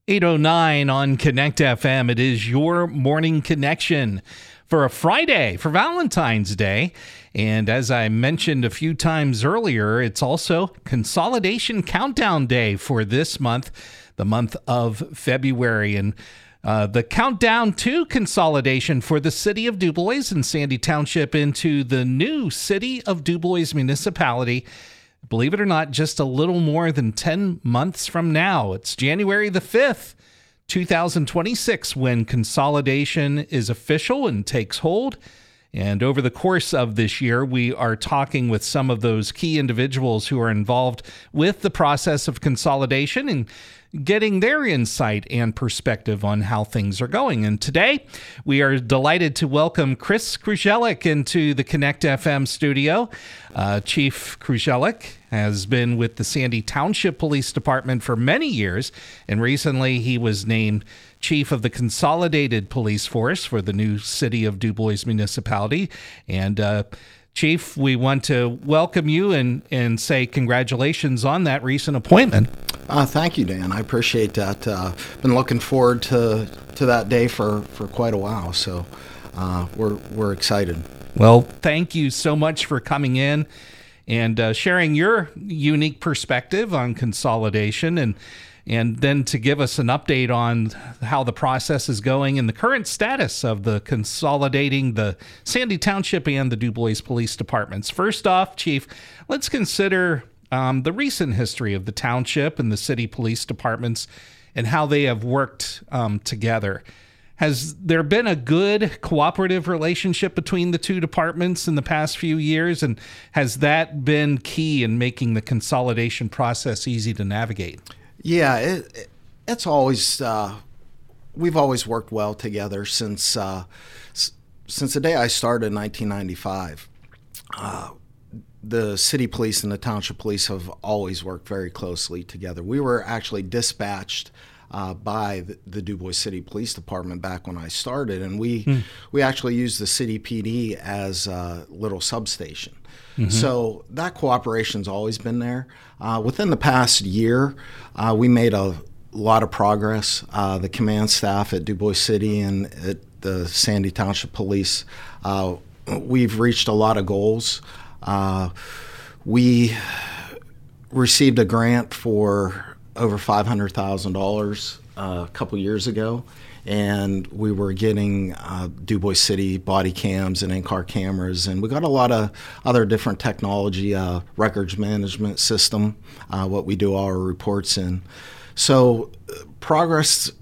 8:09 on Connect FM. It is your morning connection for a Friday, for Valentine's Day. And as I mentioned a few times earlier, it's also Consolidation Countdown Day for this month, the month of February. And the countdown to consolidation for the city of DuBois and Sandy Township into the new city of DuBois municipality. Believe it or not, just a little more than 10 months from now. It's January the 5th, 2026, when consolidation is official and takes hold. And over the course of this year, we are talking with some of those key individuals who are involved with the process of consolidation and getting their insight and perspective on how things are going. And today, we are delighted to welcome Chris Kruzelic into the Connect FM studio. Chief Kruzelic has been with the Sandy Township Police Department for many years, and recently he was named Chief of the Consolidated Police Force for the new city of DuBois municipality. And Chief, we want to welcome you and say congratulations on that recent appointment. Thank you, Dan. I appreciate that. Been looking forward to that day for quite a while, so we're excited. Well, thank you so much for coming in and sharing your unique perspective on consolidation and then to give us an update on how the process is going and the current status of the consolidating the Sandy Township and the DuBois Police Departments. First off, Chief, let's consider the recent history of the township and the city police departments and how they have worked together. Has there been a good cooperative relationship between the two departments in the past few years? And has that been key in making the consolidation process easy to navigate? Yeah, it's always, we've always worked well together since the day I started in 1995. The city police and the township police have always worked very closely together. We were actually dispatched by the DuBois City Police Department back when I started, and we actually used the city PD as a little substation. Mm-hmm. So that cooperation's always been there. Within the past year, we made a lot of progress. The command staff at DuBois City and at the Sandy Township Police, we've reached a lot of goals. We received a grant for over $500,000 a couple years ago, and we were getting DuBois City body cams and in-car cameras, and we got a lot of other different technology, records management system, what we do all our reports in. So progress,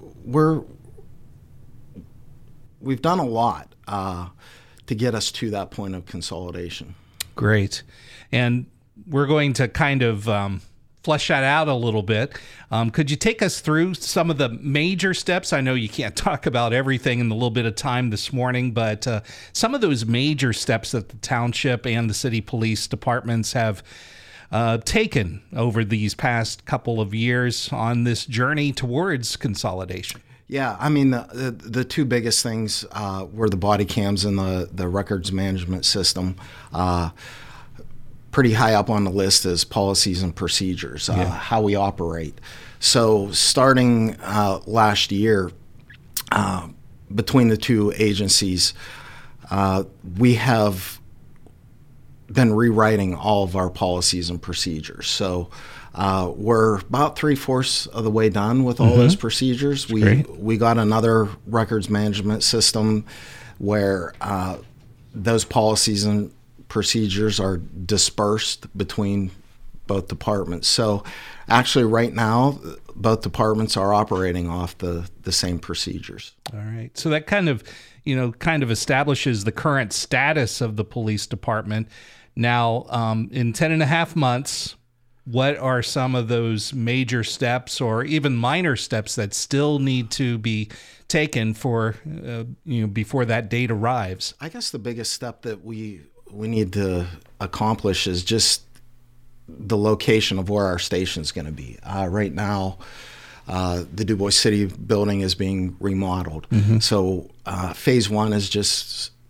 we've done a lot to get us to that point of consolidation. Great. And we're going to kind of flesh that out a little bit. Could you take us through some of the major steps? I know you can't talk about everything in the little bit of time this morning, but some of those major steps that the township and the city police departments have taken over these past couple of years on this journey towards consolidation. Yeah, I mean, the two biggest things were the body cams and the records management system. Pretty high up on the list is policies and procedures, how we operate. So starting last year, between the two agencies, we have been rewriting all of our policies and procedures. So we're about 3/4 of the way done with all those procedures. We got another records management system where those policies and procedures are dispersed between both departments. So actually right now, both departments are operating off the same procedures. All right. So that kind of establishes the current status of the police department. Now, in 10 and a half months, what are some of those major steps or even minor steps that still need to be taken for, before that date arrives? I guess the biggest step that we need to accomplish is just the location of where our station is going to be. Right now, the DuBois City building is being remodeled. So phase one is just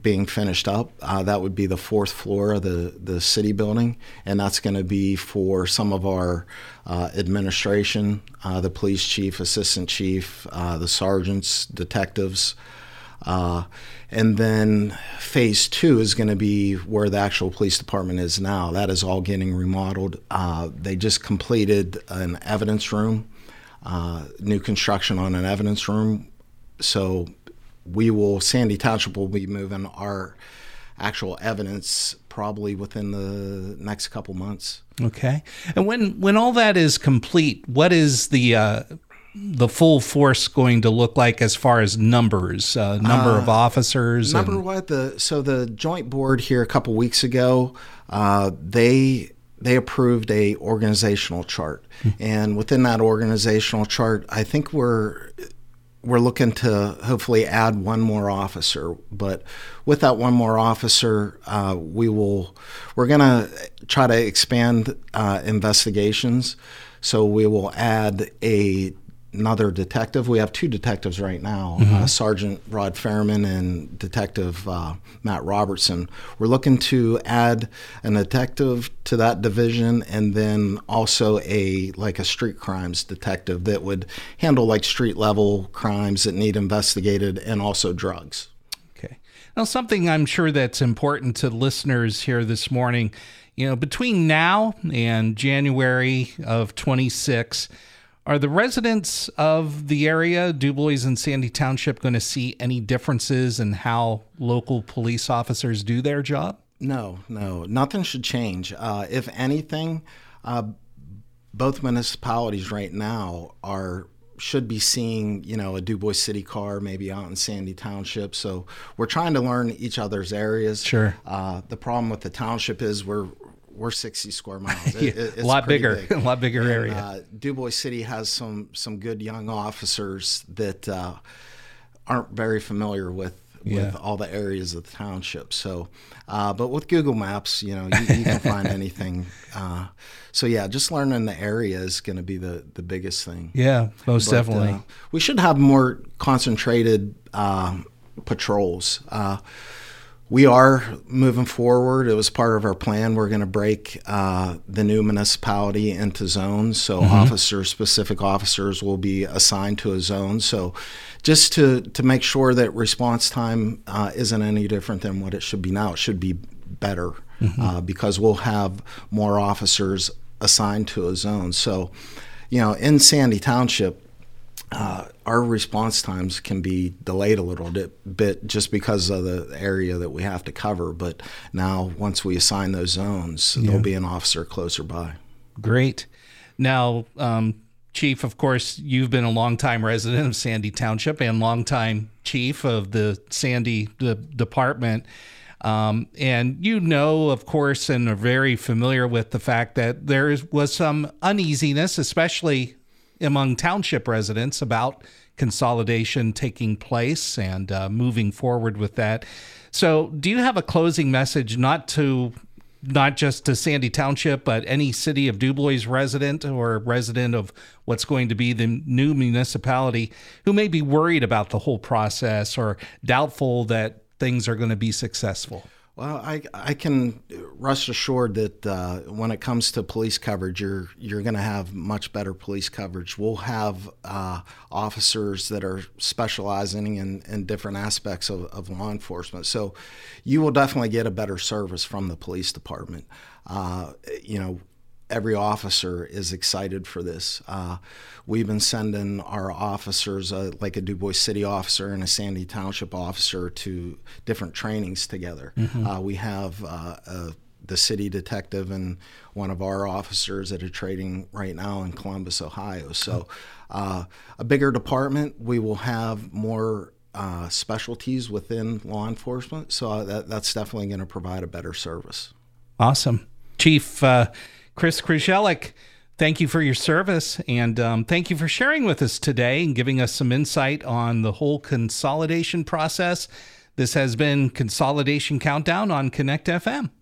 being finished up. That would be the fourth floor of the city building, and that's going to be for some of our administration, the police chief, assistant chief, the sergeants, detectives. And then phase 2 is going to be where the actual police department is now. That is all getting remodeled. They just completed an evidence room, new construction on an evidence room. So Sandy Township will be moving our actual evidence probably within the next couple months. Okay. And when all that is complete, what is the full force going to look like as far as numbers, number of officers? So the joint board here a couple weeks ago, they approved a organizational chart, and within that organizational chart, I think we're looking to hopefully add one more officer. But with that one more officer, we're going to try to expand investigations. So we will add another detective. We have 2 detectives right now, Sergeant Rod Fairman and Detective Matt Robertson. We're looking to add a detective to that division, and then also a street crimes detective that would handle like street level crimes that need investigated, and also drugs. Okay. Now, something I'm sure that's important to listeners here this morning, between now and January of 26, are the residents of the area, DuBois and Sandy Township, going to see any differences in how local police officers do their job? No, nothing should change. If anything, both municipalities right now should be seeing, a DuBois City car maybe out in Sandy Township. So we're trying to learn each other's areas. Sure. The problem with the township is we're 60 square miles. It's a lot bigger, big. A lot bigger area. DuBois City has some good young officers that aren't very familiar with all the areas of the township. So, but with Google Maps, you can find anything. So yeah, just learning the area is going to be the biggest thing. Yeah, most definitely. We should have more concentrated patrols. We are moving forward. It was part of our plan. We're going to break the new municipality into zones. So specific officers will be assigned to a zone. So just to make sure that response time isn't any different than what it should be now. It should be better because we'll have more officers assigned to a zone. So, in Sandy Township, our response times can be delayed a little bit just because of the area that we have to cover. But now, once we assign those zones, there'll be an officer closer by. Great. Now, Chief, of course, you've been a longtime resident of Sandy Township and longtime chief of the Sandy department. And of course, and are very familiar with the fact that there was some uneasiness, especially among township residents, about consolidation taking place and moving forward with that. So do you have a closing message, not just to Sandy Township, but any city of DuBois resident or resident of what's going to be the new municipality who may be worried about the whole process or doubtful that things are going to be successful? Well, I can rest assured that when it comes to police coverage, you're going to have much better police coverage. We'll have officers that are specializing in different aspects of law enforcement. So you will definitely get a better service from the police department. Every officer is excited for this. We've been sending our officers, like a DuBois City officer and a Sandy Township officer, to different trainings together. We have the city detective and one of our officers that are training right now in Columbus, Ohio. So a bigger department, we will have more specialties within law enforcement. So that's definitely going to provide a better service. Awesome. Chief Chris Krzelik, thank you for your service, and thank you for sharing with us today and giving us some insight on the whole consolidation process. This has been Consolidation Countdown on Connect FM.